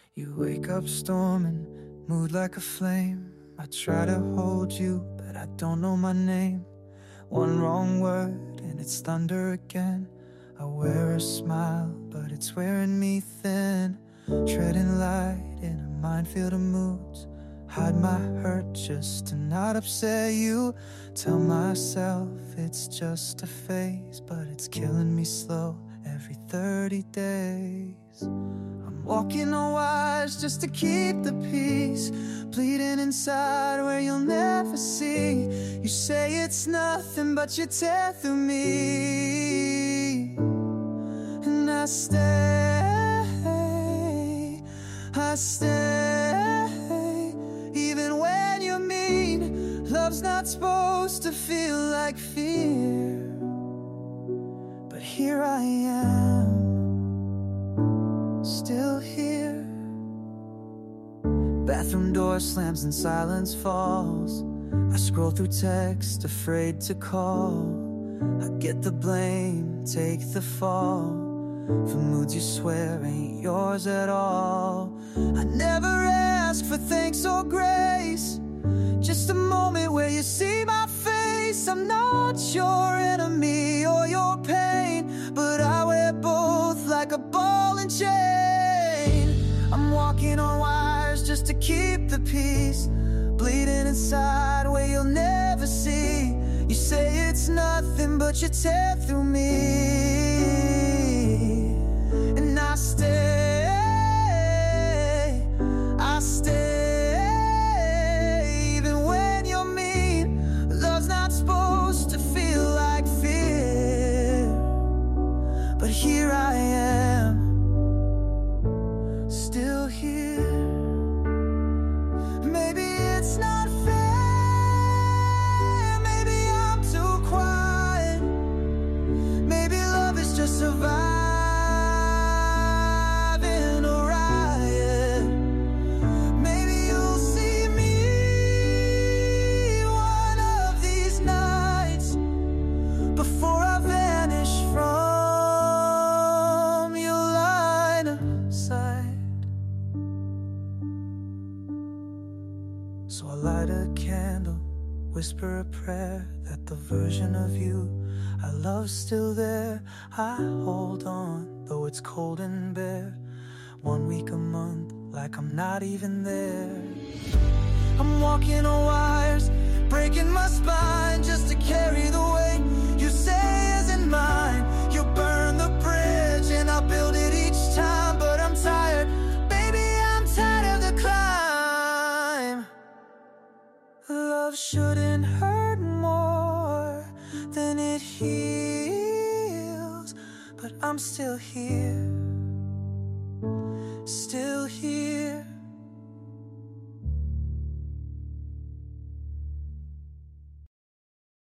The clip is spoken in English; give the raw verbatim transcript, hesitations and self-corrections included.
You wake up storming, mood like a flame. I try to hold you, but I don't know my name. One wrong word and it's thunder again. I wear a smile, but it's wearing me thin. Treading light in a minefield of moods. Hide my hurt just to not upset you. Tell myself it's just a phase, but it's killing me slow every thirty days. I'm walking on wires just to keep the peace, bleeding inside where you'll never see. You say it's nothing, but you tear through me. And I stay, I stay, even when you're mean. Love's not supposed to feel like fear, but here I am, still here. Bathroom door slams and silence falls. I scroll through text, afraid to call. I get the blame, take the fall for moods you swear ain't yours at all. I never ask for thanks or grace, just a moment where you see my face. I'm not your enemy or your pain, but I wear both like a ball and chain. I'm walking on wires just to keep the peace, bleeding inside where you'll never see. You say it's nothing, but you tear through me. And I stay, I stay, even when you're mean. Love's not supposed to feel like fear, but here I am, still here. Maybe it's not fair, maybe I'm too quiet, maybe love is just surviving a riot. Maybe you'll see me one of these nights before I vanish from your line of sight. So I light a candle, whisper a prayer that the version of you I love's still there. I hold on, though it's cold and bare. One week a month, like I'm not even there. I'm walking on wires, breaking my spine just to carry the weight you say isn't mine. You burn the bridge and I build it each time, but I'm tired, baby, I'm tired of the climb. Love shouldn't hurt more than it heals, but I'm still here, still here.